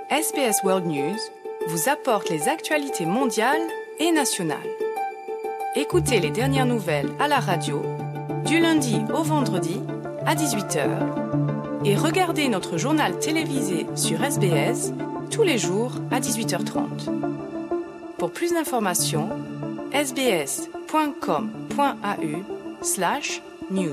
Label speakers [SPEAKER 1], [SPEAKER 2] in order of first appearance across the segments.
[SPEAKER 1] SBS World News vous apporte les actualités mondiales et nationales. Écoutez les dernières nouvelles à la radio, du lundi au vendredi à 18h. Et regardez notre journal télévisé sur SBS tous les jours à 18h30. Pour plus d'informations, sbs.com.au/news.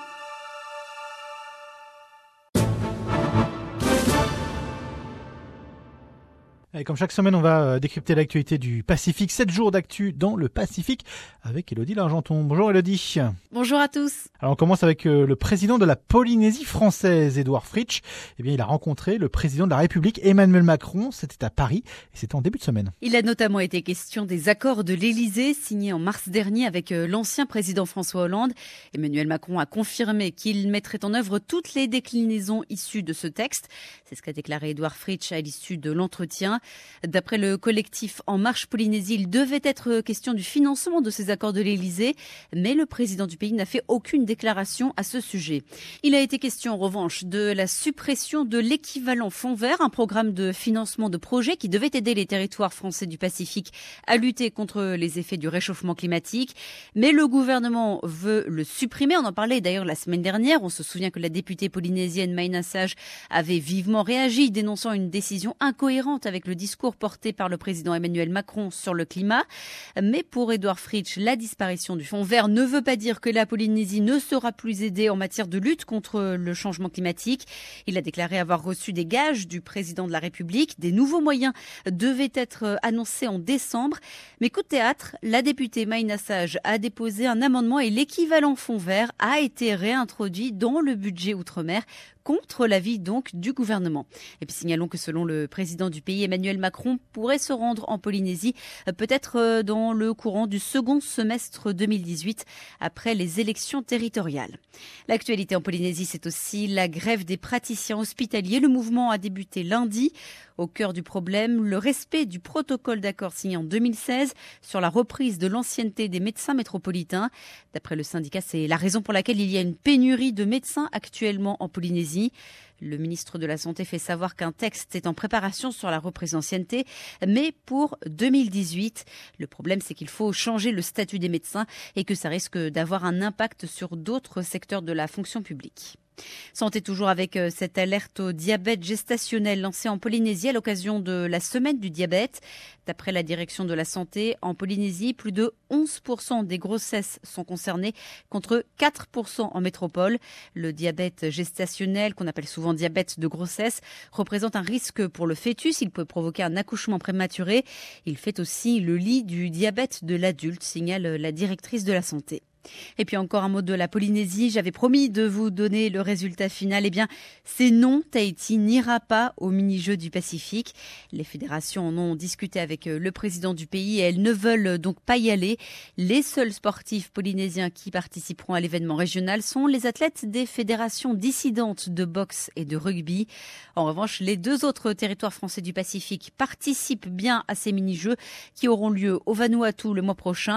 [SPEAKER 2] Et comme chaque semaine, on va décrypter l'actualité du Pacifique. 7 jours d'actu dans le Pacifique avec Élodie Largenton. Bonjour Élodie.
[SPEAKER 3] Bonjour à tous.
[SPEAKER 2] Alors on commence avec le président de la Polynésie française, Édouard Fritch. Eh bien, il a rencontré le président de la République, Emmanuel Macron. C'était à Paris et c'était en début de semaine.
[SPEAKER 3] Il a notamment été question des accords de l'Élysée signés en mars dernier avec l'ancien président François Hollande. Emmanuel Macron a confirmé qu'il mettrait en œuvre toutes les déclinaisons issues de ce texte. C'est ce qu'a déclaré Édouard Fritch à l'issue de l'entretien. D'après le collectif En Marche Polynésie, il devait être question du financement de ces accords de l'Élysée, mais le président du pays n'a fait aucune déclaration à ce sujet. Il a été question en revanche de la suppression de l'équivalent Fonds Vert, un programme de financement de projets qui devait aider les territoires français du Pacifique à lutter contre les effets du réchauffement climatique. Mais le gouvernement veut le supprimer. On en parlait d'ailleurs la semaine dernière. On se souvient que la députée polynésienne Maïna Sage avait vivement réagi, dénonçant une décision incohérente avec le discours porté par le président Emmanuel Macron sur le climat. Mais pour Édouard Fritch, la disparition du Fonds Vert ne veut pas dire que la Polynésie ne sera plus aidée en matière de lutte contre le changement climatique. Il a déclaré avoir reçu des gages du président de la République. Des nouveaux moyens devaient être annoncés en décembre. Mais coup de théâtre, la députée Maïna Sage a déposé un amendement et l'équivalent Fonds Vert a été réintroduit dans le budget Outre-mer, contre l'avis donc du gouvernement. Et puis signalons que selon le président du pays, Emmanuel Macron pourrait se rendre en Polynésie, peut-être dans le courant du second semestre 2018, après les élections territoriales. L'actualité en Polynésie, c'est aussi la grève des praticiens hospitaliers. Le mouvement a débuté lundi. Au cœur du problème, le respect du protocole d'accord signé en 2016 sur la reprise de l'ancienneté des médecins métropolitains. D'après le syndicat, c'est la raison pour laquelle il y a une pénurie de médecins actuellement en Polynésie. Le ministre de la Santé fait savoir qu'un texte est en préparation sur la reprise d'ancienneté, mais pour 2018. Le problème, c'est qu'il faut changer le statut des médecins et que ça risque d'avoir un impact sur d'autres secteurs de la fonction publique. Santé toujours avec cette alerte au diabète gestationnel lancée en Polynésie à l'occasion de la semaine du diabète. D'après la direction de la santé, en Polynésie, plus de 11% des grossesses sont concernées contre 4% en métropole. Le diabète gestationnel, qu'on appelle souvent diabète de grossesse, représente un risque pour le fœtus. Il peut provoquer un accouchement prématuré. Il fait aussi le lit du diabète de l'adulte, signale la directrice de la santé. Et puis encore un mot de la Polynésie. J'avais promis de vous donner le résultat final. Eh bien, c'est non, Tahiti n'ira pas aux mini-jeux du Pacifique. Les fédérations en ont discuté avec le président du pays et elles ne veulent donc pas y aller. Les seuls sportifs polynésiens qui participeront à l'événement régional sont les athlètes des fédérations dissidentes de boxe et de rugby. En revanche, les deux autres territoires français du Pacifique participent bien à ces mini-jeux qui auront lieu au Vanuatu le mois prochain.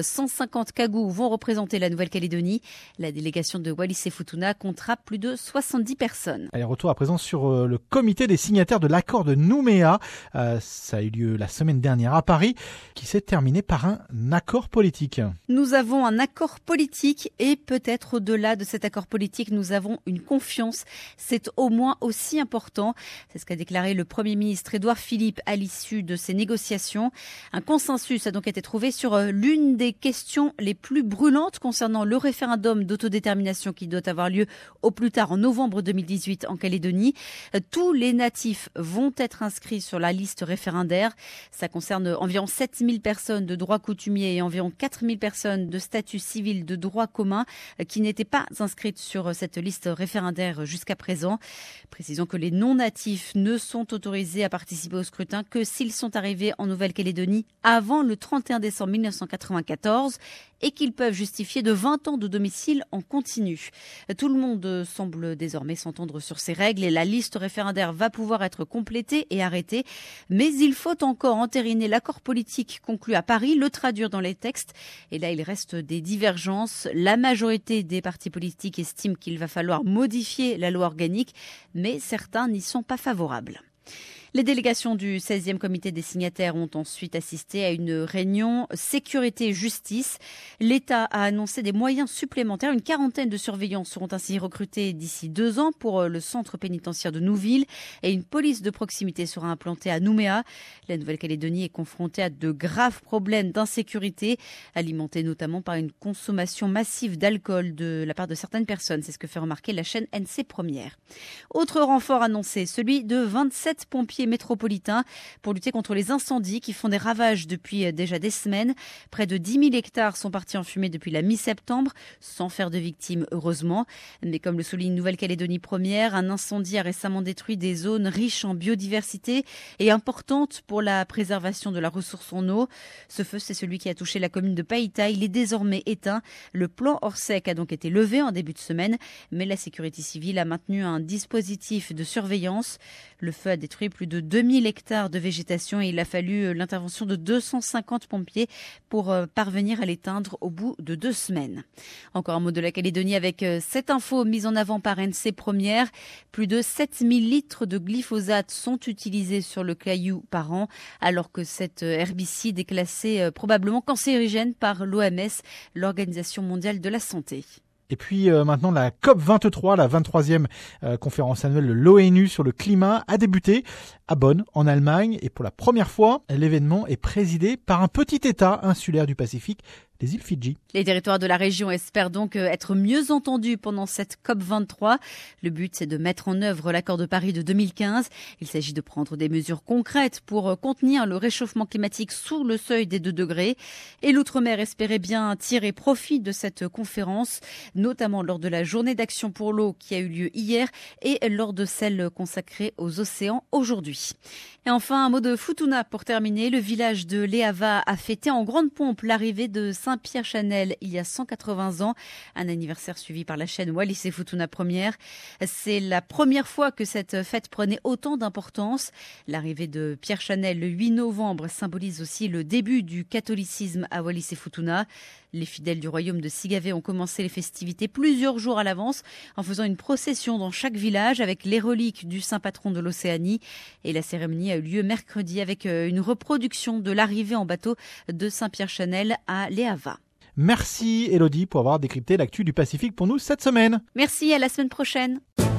[SPEAKER 3] 150 Kagous vont représenter la Nouvelle-Calédonie. La délégation de Wallis et Futuna comptera plus de 70 personnes.
[SPEAKER 2] Allez, retour à présent sur le comité des signataires de l'accord de Nouméa. Ça a eu lieu la semaine dernière à Paris, qui s'est terminé par un accord politique.
[SPEAKER 3] Nous avons un accord politique et peut-être au-delà de cet accord politique, nous avons une confiance. C'est au moins aussi important. C'est ce qu'a déclaré le Premier ministre Édouard Philippe à l'issue de ces négociations. Un consensus a donc été trouvé sur l'une des questions les plus brûlantes concernant le référendum d'autodétermination qui doit avoir lieu au plus tard en novembre 2018 en Calédonie. Tous les natifs vont être inscrits sur la liste référendaire. Ça concerne environ 7000 personnes de droit coutumier et environ 4000 personnes de statut civil de droit commun qui n'étaient pas inscrites sur cette liste référendaire jusqu'à présent. Précisons que les non-natifs ne sont autorisés à participer au scrutin que s'ils sont arrivés en Nouvelle-Calédonie avant le 31 décembre 1994 et qu'ils peuvent justifier de 20 ans de domicile en continu. Tout le monde semble désormais s'entendre sur ces règles et la liste référendaire va pouvoir être complétée et arrêtée. Mais il faut encore entériner l'accord politique conclu à Paris, le traduire dans les textes. Et là, il reste des divergences. La majorité des partis politiques estiment qu'il va falloir modifier la loi organique, mais certains n'y sont pas favorables. Les délégations du 16e comité des signataires ont ensuite assisté à une réunion sécurité-justice. L'État a annoncé des moyens supplémentaires. Une quarantaine de surveillants seront ainsi recrutés d'ici 2 ans pour le centre pénitentiaire de Nouville et une police de proximité sera implantée à Nouméa. La Nouvelle-Calédonie est confrontée à de graves problèmes d'insécurité, alimentés notamment par une consommation massive d'alcool de la part de certaines personnes. C'est ce que fait remarquer la chaîne NC Première. Autre renfort annoncé, celui de 27 pompiers métropolitains pour lutter contre les incendies qui font des ravages depuis déjà des semaines. Près de 10 000 hectares sont partis en fumée depuis la mi-septembre, sans faire de victimes heureusement. Mais comme le souligne Nouvelle-Calédonie Première, un incendie a récemment détruit des zones riches en biodiversité et importantes pour la préservation de la ressource en eau. Ce feu, c'est celui qui a touché la commune de Païta. Il est désormais éteint. Le plan Orsec a donc été levé en début de semaine, mais la sécurité civile a maintenu un dispositif de surveillance. Le feu a détruit plus de 2000 hectares de végétation et il a fallu l'intervention de 250 pompiers pour parvenir à l'éteindre au bout de 2 semaines. Encore un mot de la Calédonie avec cette info mise en avant par NC Première. Plus de 7000 litres de glyphosate sont utilisés sur le caillou par an, alors que cet herbicide est classé probablement cancérigène par l'OMS, l'Organisation mondiale de la santé.
[SPEAKER 2] Et puis maintenant, la COP23, la 23e conférence annuelle de l'ONU sur le climat, a débuté à Bonn, en Allemagne. Et pour la première fois, l'événement est présidé par un petit État insulaire du Pacifique, les îles Fidji.
[SPEAKER 3] Les territoires de la région espèrent donc être mieux entendus pendant cette COP23. Le but, c'est de mettre en œuvre l'accord de Paris de 2015. Il s'agit de prendre des mesures concrètes pour contenir le réchauffement climatique sous le seuil des 2 degrés. Et l'Outre-mer espérait bien tirer profit de cette conférence, notamment lors de la journée d'action pour l'eau qui a eu lieu hier et lors de celle consacrée aux océans aujourd'hui. Et enfin, un mot de Futuna pour terminer. Le village de Leava a fêté en grande pompe l'arrivée de Saint-Pierre-Chanel il y a 180 ans, un anniversaire suivi par la chaîne Wallis et Futuna Première. C'est la première fois que cette fête prenait autant d'importance. L'arrivée de Pierre Chanel le 8 novembre symbolise aussi le début du catholicisme à Wallis et Futuna. Les fidèles du royaume de Sigavé ont commencé les festivités plusieurs jours à l'avance en faisant une procession dans chaque village avec les reliques du saint patron de l'Océanie. Et la cérémonie a eu lieu mercredi avec une reproduction de l'arrivée en bateau de Saint-Pierre-Chanel à Leava.
[SPEAKER 2] Merci Elodie pour avoir décrypté l'actu du Pacifique pour nous cette semaine.
[SPEAKER 3] Merci, à la semaine prochaine.